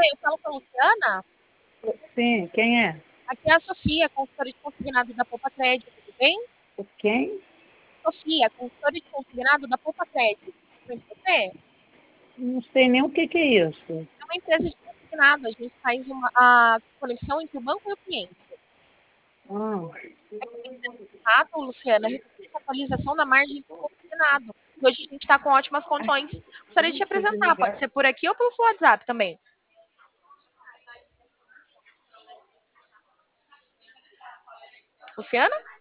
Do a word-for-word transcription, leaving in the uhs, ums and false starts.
eu falo com a Luciana? Sim, quem é? Aqui é a Sofia, consultora de consignado da Poupa Crédito, tudo bem? Quem? Sofia, consultora de consignado da Poupa Crédito. Tudo bem com você? Não sei nem o que, que é isso. É uma empresa de consignado, a gente faz uma, a conexão entre o banco e o cliente. Ah, Consignado, Luciana, referente à atualização da margem do consignado. E hoje a gente está com ótimas condições. Gostaria de te apresentar, pode ser por aqui ou pelo seu WhatsApp também. Luciana?